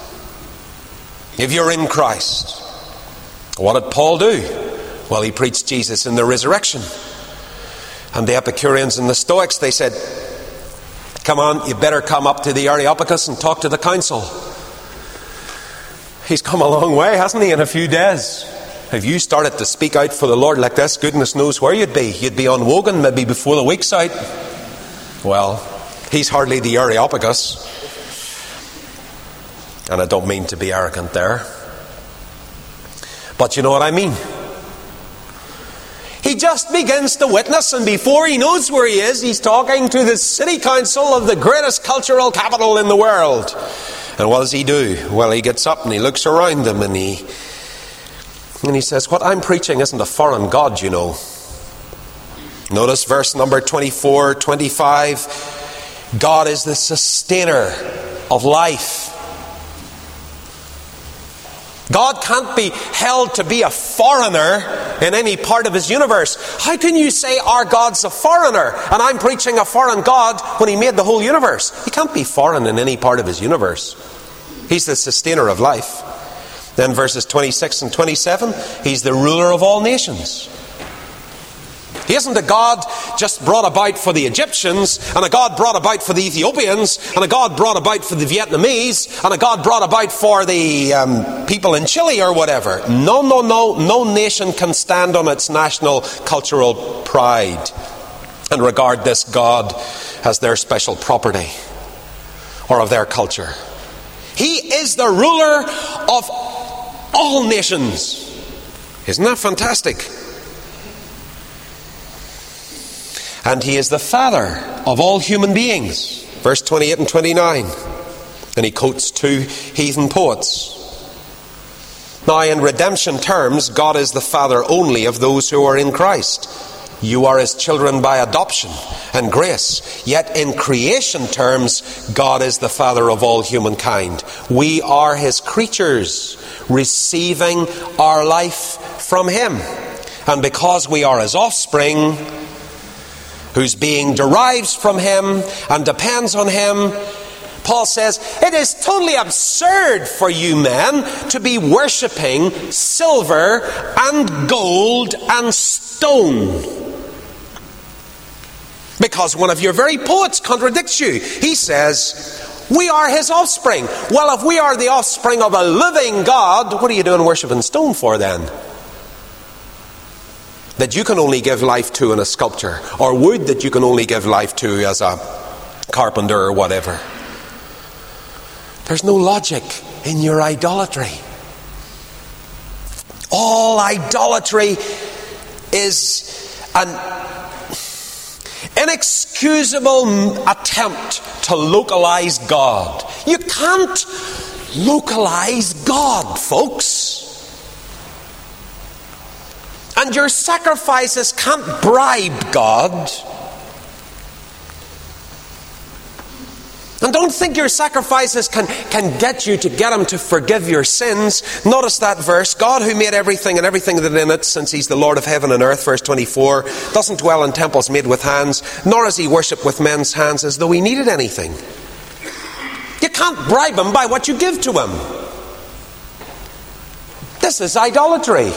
If you're in Christ. What did Paul do? Well, he preached Jesus in the resurrection. And the Epicureans and the Stoics, they said, come on, you better come up to the Areopagus and talk to the council. He's come a long way, hasn't he, in a few days? If you started to speak out for the Lord like this, goodness knows where you'd be. You'd be on Wogan maybe before the week's out. Well, he's hardly the Areopagus. And I don't mean to be arrogant there. But you know what I mean. He just begins to witness, and before he knows where he is, he's talking to the city council of the greatest cultural capital in the world. And what does he do? Well, he gets up and he looks around him and he and he says, what I'm preaching isn't a foreign god, you know. Notice verse number twenty-four, twenty-five. God is the sustainer of life. God can't be held to be a foreigner in any part of his universe. How can you say our God's a foreigner and I'm preaching a foreign God when he made the whole universe? He can't be foreign in any part of his universe. He's the sustainer of life. Then verses twenty-six and twenty-seven, he's the ruler of all nations. He isn't a God just brought about for the Egyptians, and a God brought about for the Ethiopians, and a God brought about for the Vietnamese, and a God brought about for the um, people in Chile or whatever. No, no, no. No nation can stand on its national cultural pride and regard this God as their special property or of their culture. He is the ruler of all nations. Isn't that fantastic? And he is the father of all human beings. Verse twenty-eight and twenty-nine. And he quotes two heathen poets. Now, in redemption terms, God is the father only of those who are in Christ. You are his children by adoption and grace. Yet in creation terms, God is the father of all humankind. We are his creatures, receiving our life from him. And because we are his offspring, whose being derives from him and depends on him, Paul says, it is totally absurd for you men to be worshipping silver and gold and stone. Because one of your very poets contradicts you. He says, we are his offspring. Well, if we are the offspring of a living God, what are you doing worshipping stone for then? That you can only give life to in a sculpture, or wood that you can only give life to as a carpenter or whatever. There's no logic in your idolatry. All idolatry is an inexcusable attempt to localize God. You can't localize God, folks. And your sacrifices can't bribe God. And don't think your sacrifices can, can get you to get him to forgive your sins. Notice that verse. God, who made everything and everything that in it, since he's the Lord of heaven and earth, verse twenty-four, doesn't dwell in temples made with hands, nor is he worshipped with men's hands as though he needed anything. You can't bribe him by what you give to him. This is idolatry.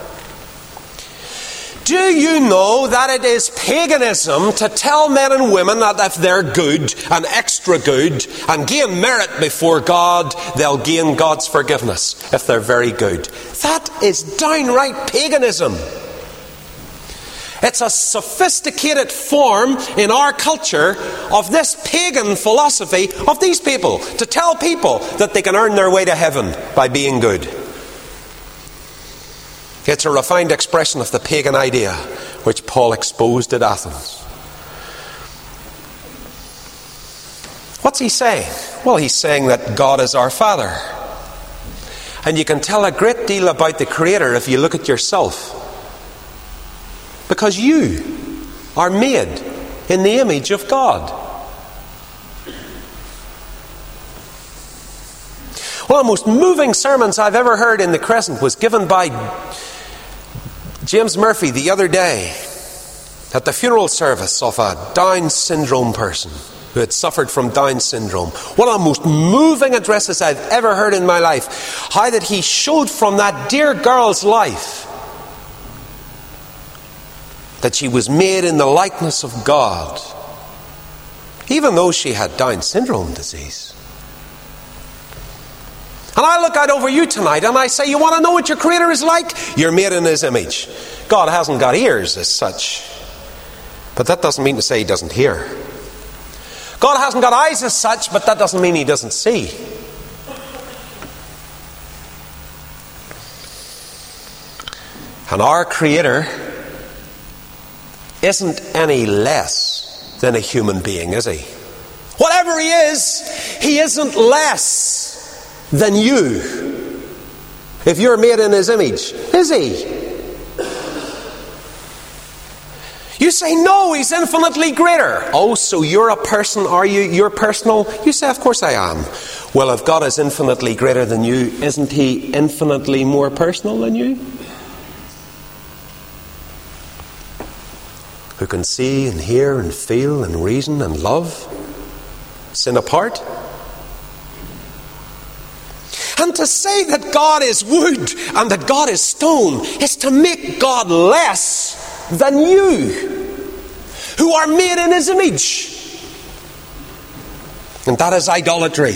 Do you know that it is paganism to tell men and women that if they're good and extra good and gain merit before God, they'll gain God's forgiveness if they're very good? That is downright paganism. It's a sophisticated form in our culture of this pagan philosophy of these people, to tell people that they can earn their way to heaven by being good. It's a refined expression of the pagan idea which Paul exposed at Athens. What's he saying? Well, he's saying that God is our Father. And you can tell a great deal about the Creator if you look at yourself. Because you are made in the image of God. One of the most moving sermons I've ever heard in the Crescent was given by James Murphy the other day at the funeral service of a Down syndrome person who had suffered from Down syndrome. One of the most moving addresses I've ever heard in my life. How that he showed from that dear girl's life that she was made in the likeness of God, even though she had Down syndrome disease. And I look out over you tonight and I say, you want to know what your Creator is like? You're made in his image. God hasn't got ears as such, but that doesn't mean to say he doesn't hear. God hasn't got eyes as such, but that doesn't mean he doesn't see. And our Creator isn't any less than a human being, is he? Whatever he is, he isn't less than you. If you're made in his image, is he? You say, no, he's infinitely greater. Oh, so you're a person, are you? You're personal? You say, of course I am. Well, if God is infinitely greater than you, isn't he infinitely more personal than you? Who can see and hear and feel and reason and love, sin apart? And to say that God is wood and that God is stone is to make God less than you, who are made in his image. And that is idolatry.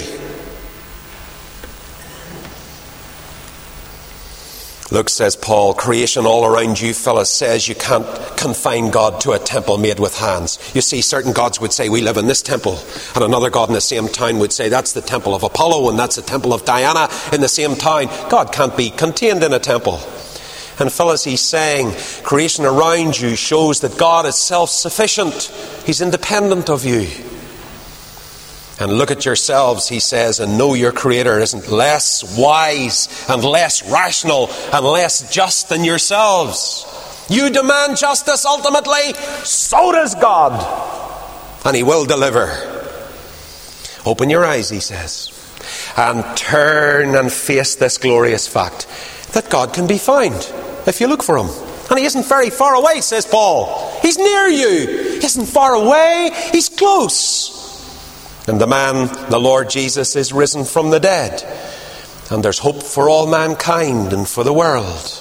Look, says Paul, creation all around you fellas says you can't confine God to a temple made with hands. You see, certain gods would say we live in this temple, and another god in the same town would say that's the temple of Apollo and that's the temple of Diana in the same town. God can't be contained in a temple. And fellas, he's saying creation around you shows that God is self-sufficient. He's independent of you. And look at yourselves, he says, and know your Creator isn't less wise and less rational and less just than yourselves. You demand justice ultimately, so does God. And he will deliver. Open your eyes, he says, and turn and face this glorious fact that God can be found if you look for him. And he isn't very far away, says Paul. He's near you. He isn't far away. He's close. And the man, the Lord Jesus, is risen from the dead. And there's hope for all mankind and for the world.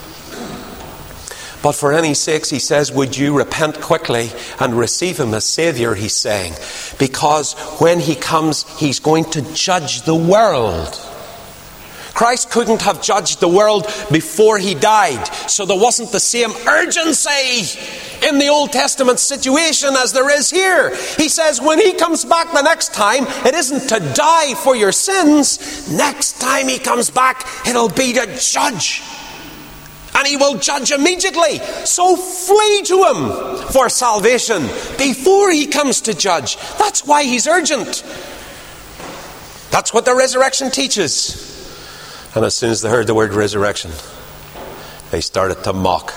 But for any sakes, he says, would you repent quickly and receive him as Saviour, he's saying. Because when he comes, he's going to judge the world. Christ couldn't have judged the world before he died. So there wasn't the same urgency in the Old Testament situation as there is here. He says when he comes back the next time, it isn't to die for your sins. Next time he comes back, it'll be to judge. And he will judge immediately. So flee to him for salvation before he comes to judge. That's why he's urgent. That's what the resurrection teaches. And as soon as they heard the word resurrection, they started to mock.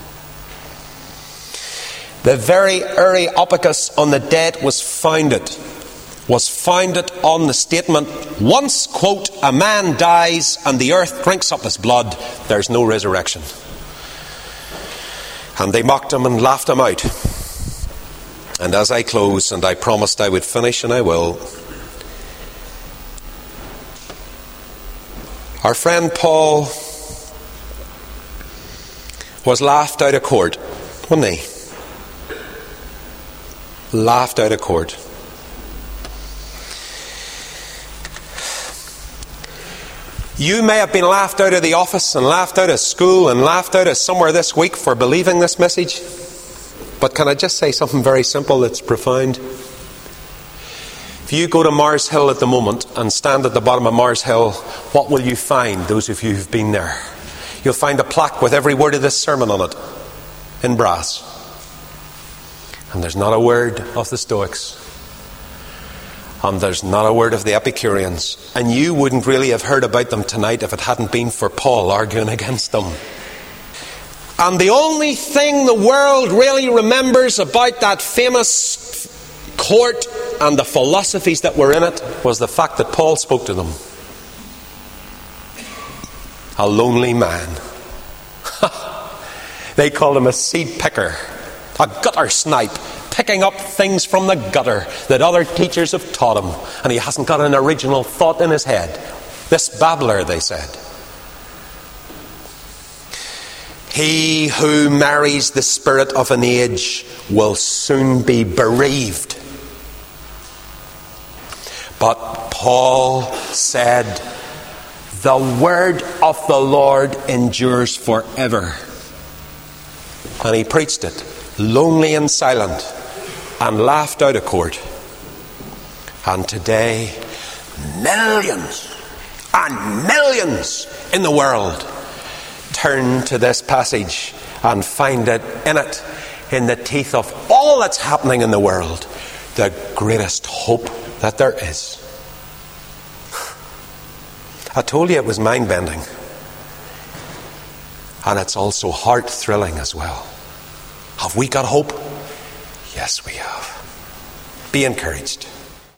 The very Areopagus on the dead was founded, was founded on the statement, once, quote, a man dies and the earth drinks up his blood, there's no resurrection. And they mocked him and laughed him out. And as I close, and I promised I would finish, and I will, our friend Paul was laughed out of court, wasn't he? Laughed out of court. You may have been laughed out of the office and laughed out of school and laughed out of somewhere this week for believing this message. But can I just say something very simple that's profound? If you go to Mars Hill at the moment and stand at the bottom of Mars Hill, what will you find, those of you who've been there? You'll find a plaque with every word of this sermon on it, in brass. And there's not a word of the Stoics. And there's not a word of the Epicureans. And you wouldn't really have heard about them tonight if it hadn't been for Paul arguing against them. And the only thing the world really remembers about that famous court and the philosophies that were in it was the fact that Paul spoke to them. A lonely man. They called him a seed picker, a gutter snipe, picking up things from the gutter that other teachers have taught him, and he hasn't got an original thought in his head. This babbler, they said. He who marries the spirit of an age will soon be bereaved. But Paul said, the word of the Lord endures forever. And he preached it, lonely and silent, and laughed out of court. And today, millions and millions in the world turn to this passage and find it in it, in the teeth of all that's happening in the world, the greatest hope that there is. I told you it was mind-bending. And it's also heart-thrilling as well. Have we got hope? Yes, we have. Be encouraged.